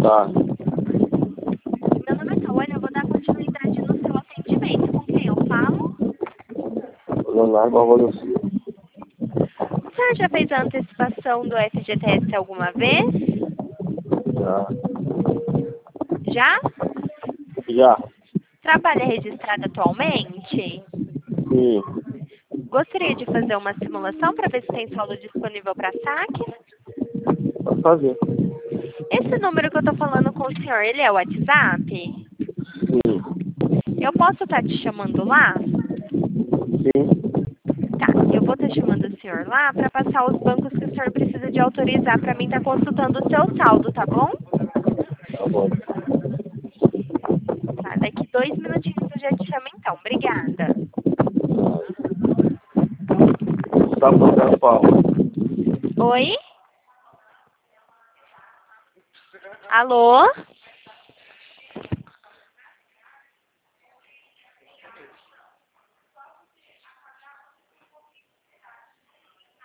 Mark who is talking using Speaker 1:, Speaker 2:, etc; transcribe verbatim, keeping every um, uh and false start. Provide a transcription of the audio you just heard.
Speaker 1: Tá.
Speaker 2: Meu nome é Cauane, eu vou dar continuidade no seu atendimento. Com quem eu falo?
Speaker 1: Leonardo Barbosa Silva.
Speaker 2: O senhor já fez a antecipação do F G T S alguma vez?
Speaker 1: Já.
Speaker 2: Já?
Speaker 1: Já.
Speaker 2: Trabalha registrado atualmente?
Speaker 1: Sim.
Speaker 2: Gostaria de fazer uma simulação para ver se tem saldo disponível para saque?
Speaker 1: Pode fazer.
Speaker 2: Esse número que eu estou falando com o senhor, ele é o WhatsApp?
Speaker 1: Sim.
Speaker 2: Eu posso estar te chamando lá?
Speaker 1: Sim.
Speaker 2: Tá, eu vou estar chamando o senhor lá para passar os bancos que o senhor precisa de autorizar para mim estar consultando o seu saldo, tá bom?
Speaker 1: Tá bom.
Speaker 2: Tá, daqui dois minutinhos eu já te chamo então. Obrigada.
Speaker 1: Tá mandando qual?
Speaker 2: Oi? Alô?